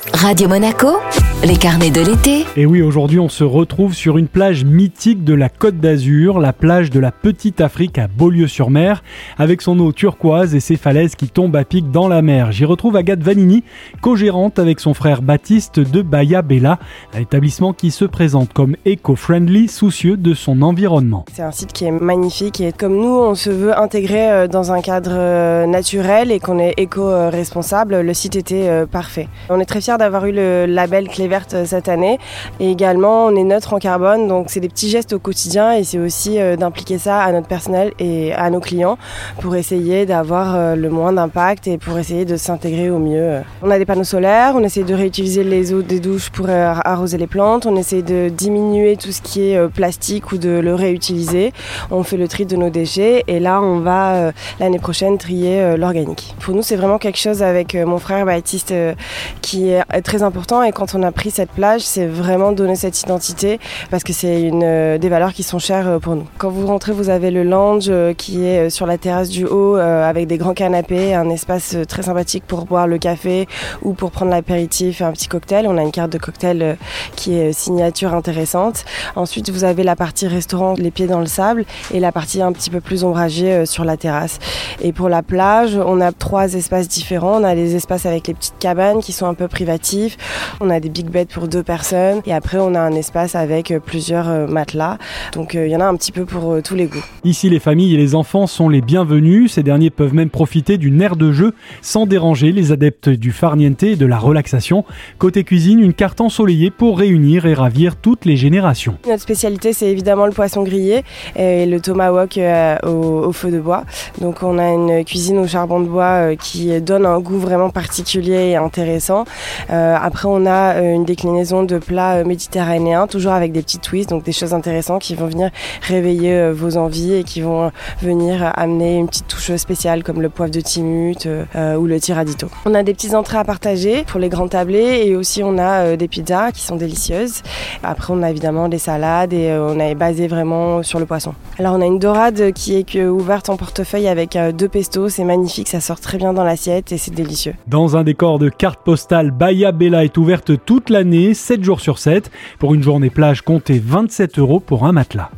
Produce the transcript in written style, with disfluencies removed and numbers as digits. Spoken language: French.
Radio Monaco, les carnets de l'été. Et oui, aujourd'hui on se retrouve sur une plage mythique de la Côte d'Azur, la plage de la Petite Afrique à Beaulieu-sur-Mer, avec son eau turquoise et ses falaises qui tombent à pic dans la mer. J'y retrouve Agathe Vanini, co-gérante avec son frère Baptiste de Bahia Bella, un établissement qui se présente comme éco-friendly, soucieux de son environnement. C'est un site qui est magnifique et comme nous on se veut intégrer dans un cadre naturel et qu'on est éco-responsable, le site était parfait. On est très fiers d'avoir eu le label Clé Verte cette année et également on est neutre en carbone, donc c'est des petits gestes au quotidien et c'est aussi d'impliquer ça à notre personnel et à nos clients pour essayer d'avoir le moins d'impact et pour essayer de s'intégrer au mieux. On a des panneaux solaires, on essaie de réutiliser les eaux des douches pour arroser les plantes, on essaie de diminuer tout ce qui est plastique ou de le réutiliser, on fait le tri de nos déchets et là on va l'année prochaine trier l'organique. Pour nous c'est vraiment quelque chose avec mon frère Baptiste qui est très important et quand on a pris cette plage c'est vraiment donner cette identité parce que c'est des valeurs qui sont chères pour nous. Quand vous rentrez vous avez le lounge qui est sur la terrasse du haut avec des grands canapés, un espace très sympathique pour boire le café ou pour prendre l'apéritif et un petit cocktail. On a une carte de cocktail qui est signature intéressante. Ensuite vous avez la partie restaurant, les pieds dans le sable et la partie un petit peu plus ombragée sur la terrasse. Et pour la plage on a 3 espaces différents. On a les espaces avec les petites cabanes qui sont un peu privatifs. On a des big beds pour 2 personnes et après on a un espace avec plusieurs matelas. Donc il y en a un petit peu pour tous les goûts. Ici les familles et les enfants sont les bienvenus. Ces derniers peuvent même profiter d'une aire de jeu sans déranger les adeptes du farniente et de la relaxation. Côté cuisine, une carte ensoleillée pour réunir et ravir toutes les générations. Notre spécialité c'est évidemment le poisson grillé et le tomahawk au feu de bois. Donc on a une cuisine au charbon de bois qui donne un goût vraiment particulier et intéressant. Après on a une déclinaison de plats méditerranéens, toujours avec des petits twists, donc des choses intéressantes qui vont venir réveiller vos envies et qui vont venir amener une petite touche spéciale comme le poivre de Timut ou le tiradito. On a des petits entrées à partager pour les grands tablés et aussi on a des pizzas qui sont délicieuses. Après on a évidemment des salades et on est basé vraiment sur le poisson. Alors on a une dorade qui est ouverte en portefeuille avec 2 pestos, c'est magnifique, ça sort très bien dans l'assiette et c'est délicieux. Dans un décor de carte postale, Bahia Bella est ouverte toute l'année, 7 jours sur 7. Pour une journée plage, comptez 27 € pour un matelas.